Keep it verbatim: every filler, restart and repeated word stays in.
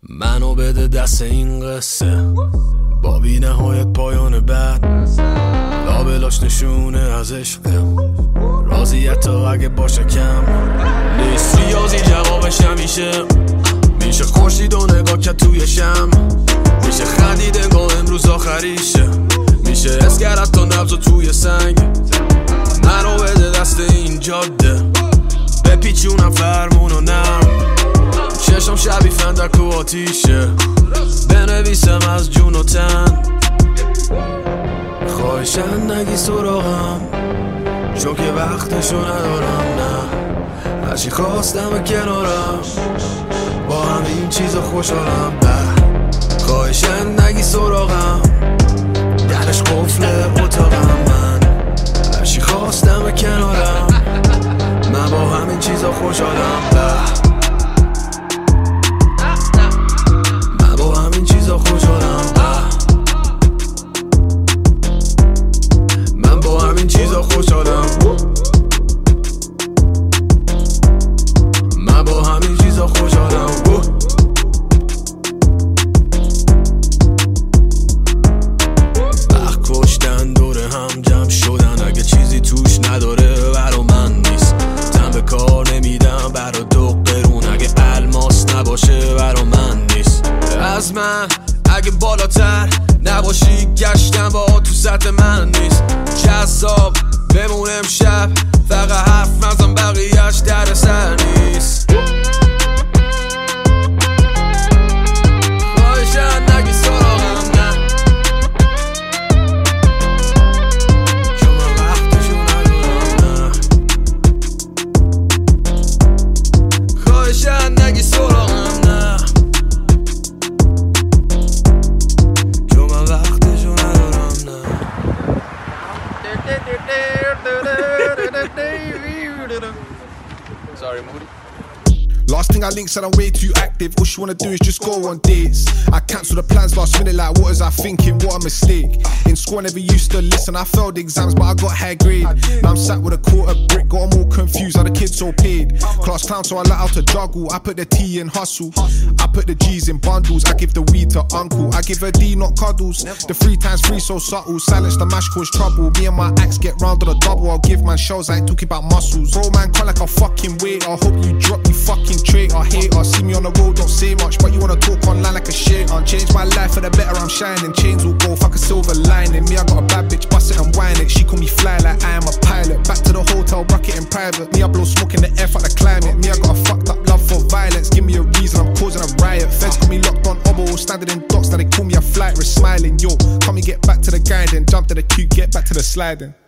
منو بده دست این قصه با بی نهایت پایان بد لابلاش نشونه از عشقم راضیت تا اگه باشه کم نیست ریاضی جوابش همیشه میشه خورشید و نگاه که توی شم میشه خندید انگاه امروز آخریشه میشه اسکرت تا نبض و توی سنگ منو بده دست این جاده بپیچونم فرمون و نرم چشم شبی فندک و آتیشه بنویسم از جون و تن خواهشن نگی سراغم چون که وقتشو ندارم نه هرچی خواستم کنارم با همین چیزا خوشحالم به خواهشن نگی سراغم درش قفل اتاقم من هرچی خواستم کنارم من با همین چیزا خوشحالم به من با همین چیزا خوشحالم من با همین چیزا خوشحالم من با همین چیزا خوشحالم وقت کشتن دور هم جمع شدن اگه چیزی توش نداره برا من نیست تن به کار نمیدم برا دو قرون اگه الماس نباشه برا من نیست از من اگه بالاتر نباشی گشتن با تو سطح من نیست جذاب بمون امشب فقط حرف نزن بقیهش در سر نیست خواهشن نگی سراغم نه چون من وقتشو ندارم نه خواهشن نگی سراغم نه چون من وقتشو ندارم نه Sorry, Moody. Last thing I linked said I'm way too active. All she wanna do is just go on dates. I cancelled the plans last minute like what was I thinking, what a mistake. In school I never used to listen, I failed exams but I got high grade. Now I'm sat with a quarter brick, got them all confused how the kids all paid. Class clown so I let out to juggle, I put the T in hustle. I put the G's in bundles, I give the weed to uncle. I give her D not cuddles, the three times three so subtle. Silence the mash cause trouble, me and my axe get round on a double. I'll give man shows, I ain't talking about muscles. Bro man call like a fucking weight, I hope you drop you fucking traitor, hater. See me on the road, don't say much, but you wanna talk online like a shit. I'll change my life for the better, I'm shining. Chains will go, fuck a silver lining. Me, I got a bad bitch, bust it and whine it. She call me fly like I am a pilot. Back to the hotel, bucket in private. Me, I blow smoke in the air, fuck the climate. Me, I got a fucked up love for violence. Give me a reason, I'm causing a riot. Feds got me locked on obo, standing in docks, now they call me a flight risk. Smiling, yo, come and get back to the grind and jump to the queue, get back to the sliding.